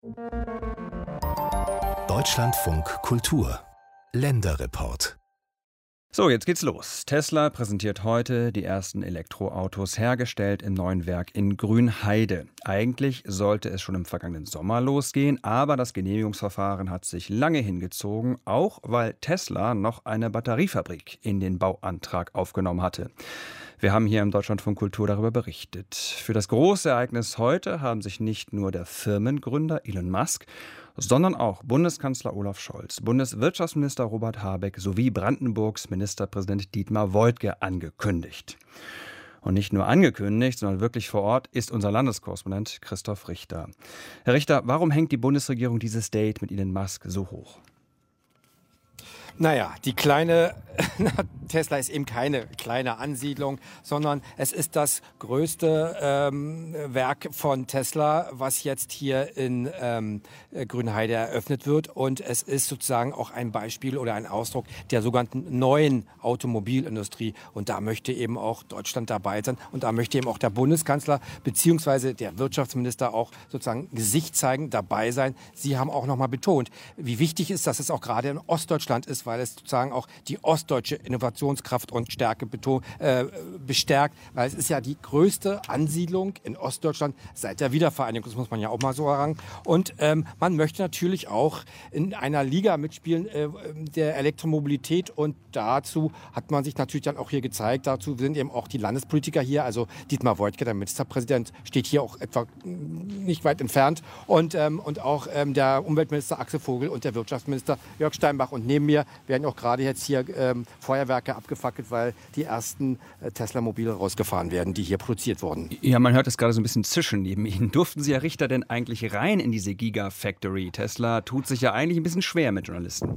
Deutschlandfunk Kultur Länderreport. So, jetzt geht's los. Tesla präsentiert heute die ersten Elektroautos, hergestellt im neuen Werk in Grünheide. Eigentlich sollte es schon im vergangenen Sommer losgehen, aber das Genehmigungsverfahren hat sich lange hingezogen, auch weil Tesla noch eine Batteriefabrik in den Bauantrag aufgenommen hatte. Wir haben hier im Deutschlandfunk Kultur darüber berichtet. Für das große Ereignis heute haben sich nicht nur der Firmengründer Elon Musk, sondern auch Bundeskanzler Olaf Scholz, Bundeswirtschaftsminister Robert Habeck sowie Brandenburgs Ministerpräsident Dietmar Woidke angekündigt. Und nicht nur angekündigt, sondern wirklich vor Ort ist unser Landeskorrespondent Christoph Richter. Herr Richter, warum hängt die Bundesregierung dieses Date mit Elon Musk so hoch? Naja, Tesla ist eben keine kleine Ansiedlung, sondern es ist das größte Werk von Tesla, was jetzt hier in Grünheide eröffnet wird. Und es ist sozusagen auch ein Beispiel oder ein Ausdruck der sogenannten neuen Automobilindustrie. Und da möchte eben auch Deutschland dabei sein. Und da möchte eben auch der Bundeskanzler bzw. der Wirtschaftsminister auch sozusagen Gesicht zeigen, dabei sein. Sie haben auch nochmal betont, wie wichtig ist, dass es auch gerade in Ostdeutschland ist, weil es sozusagen auch die ostdeutsche Innovationskraft und Stärke bestärkt, weil es ist ja die größte Ansiedlung in Ostdeutschland seit der Wiedervereinigung, das muss man ja auch mal so sagen. Und man möchte natürlich auch in einer Liga mitspielen der Elektromobilität und dazu hat man sich natürlich dann auch hier gezeigt, dazu sind eben auch die Landespolitiker hier, also Dietmar Woidke, der Ministerpräsident, steht hier auch etwa nicht weit entfernt und auch der Umweltminister Axel Vogel und der Wirtschaftsminister Jörg Steinbach und neben mir werden auch gerade jetzt hier Feuerwerke abgefackelt, weil die ersten Tesla-Mobile rausgefahren werden, die hier produziert wurden. Ja, man hört es gerade so ein bisschen zischen neben Ihnen. Durften Sie, Herr Richter, denn eigentlich rein in diese Gigafactory? Tesla tut sich ja eigentlich ein bisschen schwer mit Journalisten.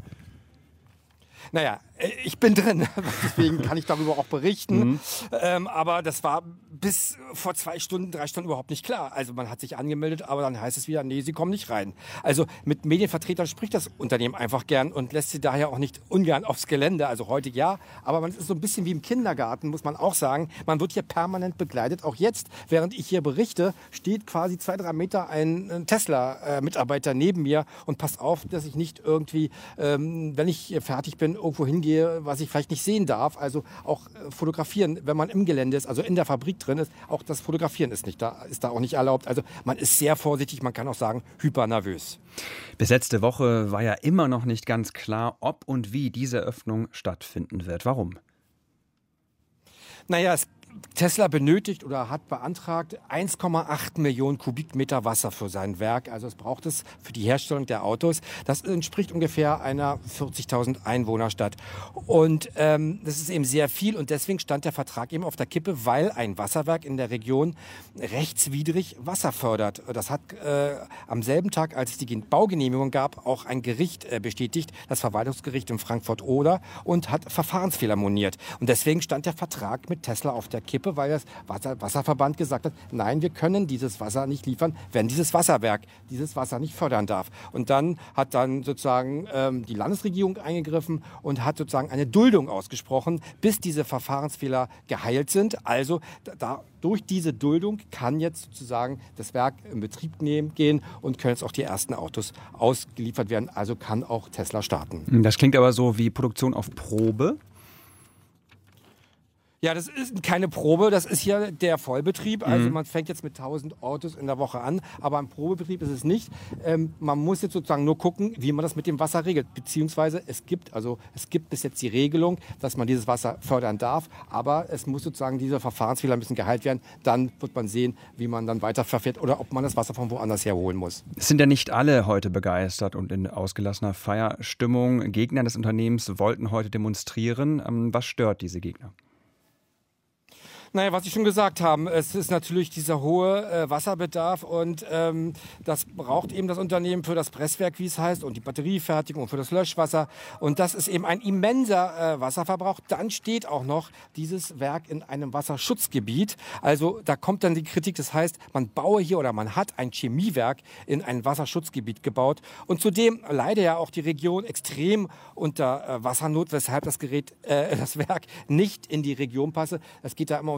Naja, ich bin drin, deswegen kann ich darüber auch berichten. Aber das war bis vor 2 Stunden, 3 Stunden überhaupt nicht klar. Also man hat sich angemeldet, aber dann heißt es wieder, nee, Sie kommen nicht rein. Also mit Medienvertretern spricht das Unternehmen einfach gern und lässt sie daher auch nicht ungern aufs Gelände. Also heute ja, aber man ist so ein bisschen wie im Kindergarten, muss man auch sagen. Man wird hier permanent begleitet. Auch jetzt, während ich hier berichte, steht quasi 2-3 Meter ein Tesla-Mitarbeiter neben mir und passt auf, dass ich nicht irgendwie, wenn ich fertig bin, irgendwo hingehe, was ich vielleicht nicht sehen darf. Also auch fotografieren, wenn man im Gelände ist, also in der Fabrik drin ist, auch das Fotografieren ist da auch nicht erlaubt. Also man ist sehr vorsichtig, man kann auch sagen, hypernervös. Bis letzte Woche war ja immer noch nicht ganz klar, ob und wie diese Eröffnung stattfinden wird. Warum? Naja, Tesla benötigt oder hat beantragt 1,8 Millionen Kubikmeter Wasser für sein Werk. Also es braucht es für die Herstellung der Autos. Das entspricht ungefähr einer 40.000 Einwohnerstadt. Und das ist eben sehr viel und deswegen stand der Vertrag eben auf der Kippe, weil ein Wasserwerk in der Region rechtswidrig Wasser fördert. Das hat am selben Tag, als es die Baugenehmigung gab, auch ein Gericht bestätigt, das Verwaltungsgericht in Frankfurt-Oder, und hat Verfahrensfehler moniert. Und deswegen stand der Vertrag mit Tesla auf der Kippe, weil das Wasserverband gesagt hat, nein, wir können dieses Wasser nicht liefern, wenn dieses Wasserwerk dieses Wasser nicht fördern darf. Und dann hat sozusagen die Landesregierung eingegriffen und hat sozusagen eine Duldung ausgesprochen, bis diese Verfahrensfehler geheilt sind. Also durch diese Duldung kann jetzt sozusagen das Werk in Betrieb gehen und können jetzt auch die ersten Autos ausgeliefert werden. Also kann auch Tesla starten. Das klingt aber so wie Produktion auf Probe. Ja, das ist keine Probe, das ist hier der Vollbetrieb. Also man fängt jetzt mit 1000 Autos in der Woche an, aber ein Probebetrieb ist es nicht. Man muss jetzt sozusagen nur gucken, wie man das mit dem Wasser regelt. Beziehungsweise es gibt bis jetzt die Regelung, dass man dieses Wasser fördern darf, aber es muss sozusagen diese Verfahrensfehler ein bisschen geheilt werden. Dann wird man sehen, wie man dann weiterverfährt oder ob man das Wasser von woanders herholen muss. Es sind ja nicht alle heute begeistert und in ausgelassener Feierstimmung. Gegner des Unternehmens wollten heute demonstrieren. Was stört diese Gegner? Naja, was Sie schon gesagt haben, es ist natürlich dieser hohe Wasserbedarf und das braucht eben das Unternehmen für das Presswerk, wie es heißt, und die Batteriefertigung und für das Löschwasser. Und das ist eben ein immenser Wasserverbrauch. Dann steht auch noch dieses Werk in einem Wasserschutzgebiet. Also da kommt dann die Kritik, das heißt, man baue hier oder man hat ein Chemiewerk in ein Wasserschutzgebiet gebaut. Und zudem leidet ja auch die Region extrem unter Wassernot, weshalb das Werk nicht in die Region passe. Es geht da immer um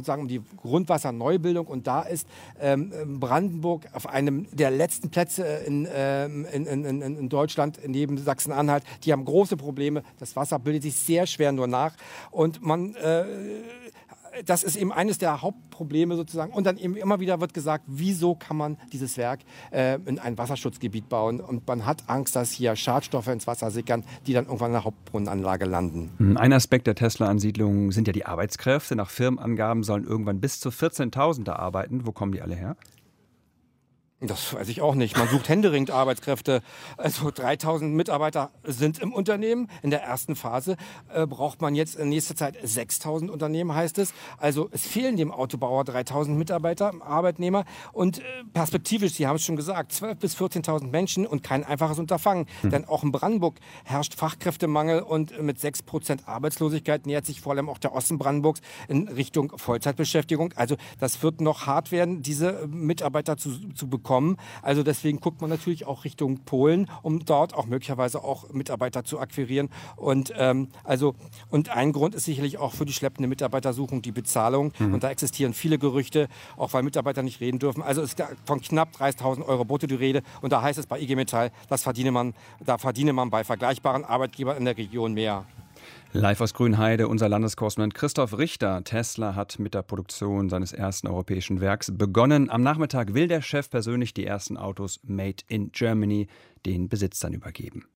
sozusagen um die Grundwasserneubildung. Und da ist Brandenburg auf einem der letzten Plätze in Deutschland, neben Sachsen-Anhalt. Die haben große Probleme. Das Wasser bildet sich sehr schwer nur nach. Und das ist eben eines der Hauptprobleme sozusagen. Und dann eben immer wieder wird gesagt, wieso kann man dieses Werk in ein Wasserschutzgebiet bauen? Und man hat Angst, dass hier Schadstoffe ins Wasser sickern, die dann irgendwann in der Hauptbrunnenanlage landen. Ein Aspekt der Tesla-Ansiedlung sind ja die Arbeitskräfte. Nach Firmenangaben sollen irgendwann bis zu 14.000 da arbeiten. Wo kommen die alle her? Das weiß ich auch nicht. Man sucht händeringend Arbeitskräfte. Also 3.000 Mitarbeiter sind im Unternehmen. In der ersten Phase braucht man jetzt in nächster Zeit 6.000 Unternehmen, heißt es. Also es fehlen dem Autobauer 3.000 Mitarbeiter, Arbeitnehmer. Und perspektivisch, Sie haben es schon gesagt, 12.000 bis 14.000 Menschen und kein einfaches Unterfangen. Denn auch in Brandenburg herrscht Fachkräftemangel und mit 6% Arbeitslosigkeit nähert sich vor allem auch der Osten Brandenburgs in Richtung Vollzeitbeschäftigung. Also das wird noch hart werden, diese Mitarbeiter zu bekommen. Also deswegen guckt man natürlich auch Richtung Polen, um dort auch möglicherweise auch Mitarbeiter zu akquirieren. Und ein Grund ist sicherlich auch für die schleppende Mitarbeitersuchung die Bezahlung. Und da existieren viele Gerüchte, auch weil Mitarbeiter nicht reden dürfen. Also es ist von knapp 30.000 Euro brutto die Rede. Und da heißt es bei IG Metall, da verdiene man bei vergleichbaren Arbeitgebern in der Region mehr. Live aus Grünheide, unser Landeskorrespondent Christoph Richter. Tesla hat mit der Produktion seines ersten europäischen Werks begonnen. Am Nachmittag will der Chef persönlich die ersten Autos Made in Germany den Besitzern übergeben.